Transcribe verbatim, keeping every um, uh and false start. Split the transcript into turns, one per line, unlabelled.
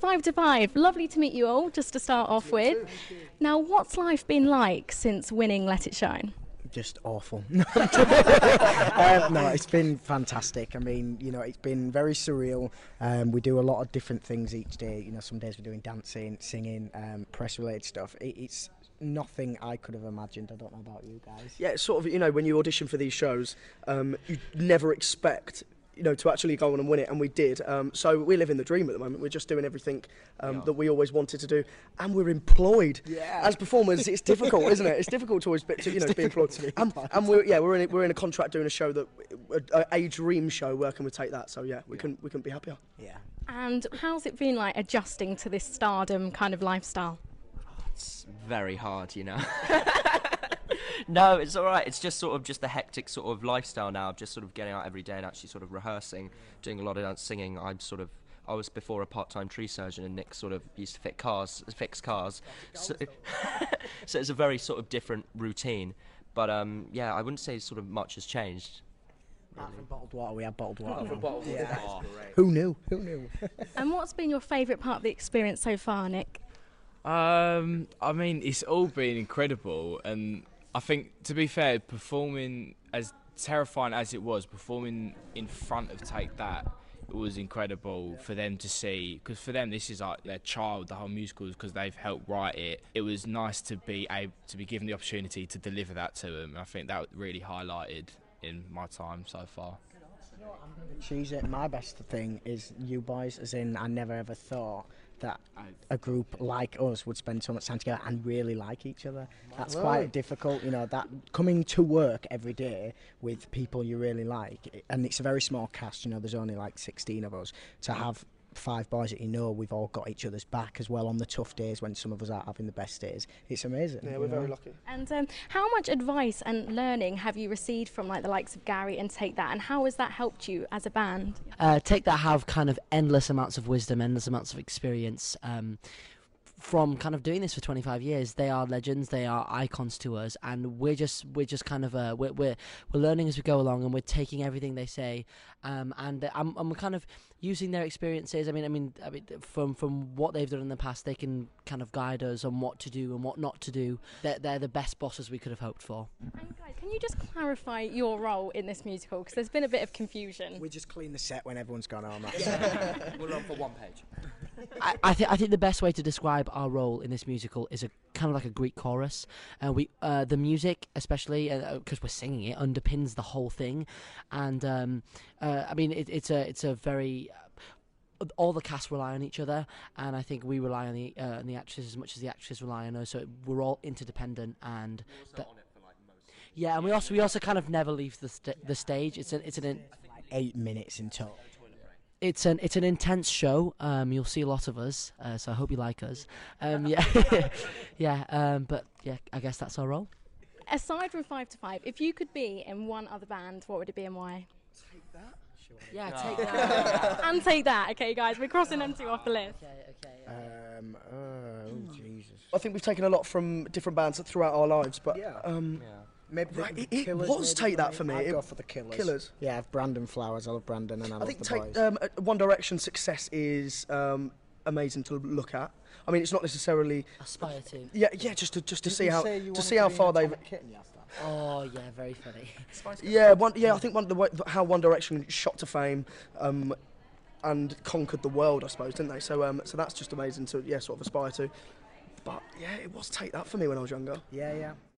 Five to Five. Lovely to meet you all, just to start off with. Now, what's life been like since winning Let It Shine?
Just awful. um, no, it's been fantastic. I mean, you know, it's been very surreal. Um, we do a lot of different things each day. You know, some days we're doing dancing, singing, um, press-related stuff. It, it's nothing I could have imagined. I don't know about you guys.
Yeah, it's sort of, you know, when you audition for these shows, um, you never expect, you know, to actually go on and win it, and we did. Um, so we live in the dream at the moment. We're just doing everything um, yeah. that we always wanted to do, and we're employed.
Yeah.
As performers, it's difficult, isn't it? It's difficult to always, be, to, you know, be employed. To be and, and we're yeah, we're in we're in a contract doing a show that a, a dream show, working with Take That. So yeah, we yeah. couldn't we couldn't be happier.
Yeah.
And how's it been like adjusting to this stardom kind of lifestyle?
It's very hard, you know. No, it's all right. It's just sort of just the hectic sort of lifestyle now of just sort of getting out every day and actually sort of rehearsing, doing a lot of dance, singing. I'm sort of, I was before a part-time tree surgeon, and Nick sort of used to fit cars, fix cars. So, so it's a very sort of different routine. But um, yeah, I wouldn't say sort of much has changed.
Really. From bottled water, we had bottled water.
Oh, bottled water.
Yeah. Oh, who knew? Who knew?
And what's been your favourite part of the experience so far, Nick?
Um, I mean, it's all been incredible, and I think, to be fair, performing, as terrifying as it was, performing in front of Take That, it was incredible for them to see, because for them this is like their child, the whole musical, because they've helped write it. It was nice to be able to be given the opportunity to deliver that to them. I think that really highlighted in my time so far.
She's it. My best thing is you boys, as in I never ever thought that a group like us would spend so much time together and really like each other. That's quite difficult, you know, that coming to work every day with people you really like, and it's a very small cast, you know, there's only like sixteen of us, to have five boys that you know we've all got each other's back as well on the tough days when some of us aren't having the best days. It's amazing.
Yeah, we're
know?
very lucky.
And um, how much advice and learning have you received from like the likes of Gary and Take That, and how has that helped you as a band?
Uh, Take That have kind of endless amounts of wisdom, endless amounts of experience. Um, from kind of doing this for twenty-five years, they are legends, they are icons to us, and we're just we're just kind of uh, we're, we're we're learning as we go along, and we're taking everything they say, um, and, uh, and and we're kind of using their experiences. I mean, I mean, I mean, from from what they've done in the past, they can kind of guide us on what to do and what not to do. They're they're the best bosses we could have hoped for.
And guys, can you just clarify your role in this musical, because there's been a bit of confusion?
We just clean the set when everyone's gone home.
We're on for one page.
I, I think I think the best way to describe our role in this musical is a kind of like a Greek chorus. Uh, we uh, the music, especially because uh, we're singing it, underpins the whole thing, and um, uh, I mean it, it's a it's a very uh, all the cast rely on each other, and I think we rely on the uh, on the actresses as much as the actresses rely on us. So we're all interdependent, and th- yeah, and we also we also kind of never leave the st- the stage. It's an it's an
like eight minutes in total.
It's an it's an intense show. Um, you'll see a lot of us, uh, so I hope you like us. Um, yeah, yeah. Um, but yeah, I guess that's our role.
Aside from Five to Five, if you could be in one other band, what would it be and why?
Take That.
Sure.
Yeah, no. Take That.
And Take That. Okay, guys, we're crossing them two off the list.
Okay, okay. Yeah.
Um, oh Jesus.
I think we've taken a lot from different bands throughout our lives, but
Yeah.
um,
Yeah.
Maybe the,
Right,
the
it- it
Killers
was
maybe
Take That for me.
I'd
It-
go for the Killers.
Killers.
Yeah, I have Brandon Flowers. I love Brandon, and I,
I
love
think
the
take,
boys.
um, uh, One Direction's success is um, amazing to look at. I mean, it's not necessarily.
Aspire to.
Yeah, yeah, just to just to
Didn't
see
you
how
say you
to
wanted
see how
be in
far they've.
Atomic Kitten yesterday?
Oh yeah, very funny.
Yeah, one, yeah, I think one the way, how One Direction shot to fame, um, and conquered the world, I suppose, didn't they? So um, so that's just amazing to yeah, sort of aspire to. But yeah, it was Take That for me when I was younger.
Yeah, yeah.